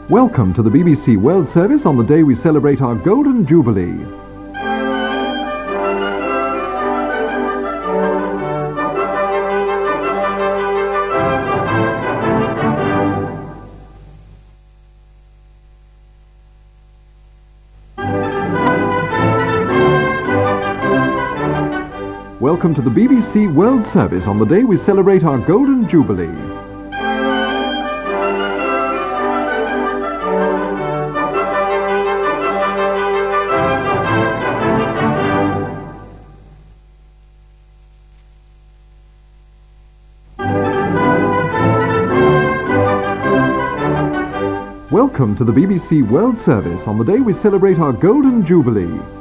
Welcome to the BBC World Service on the day we celebrate our Golden Jubilee. Welcome to the BBC World Service on the day we celebrate our Golden Jubilee. Welcome to the BBC World Service on the day we celebrate our Golden Jubilee.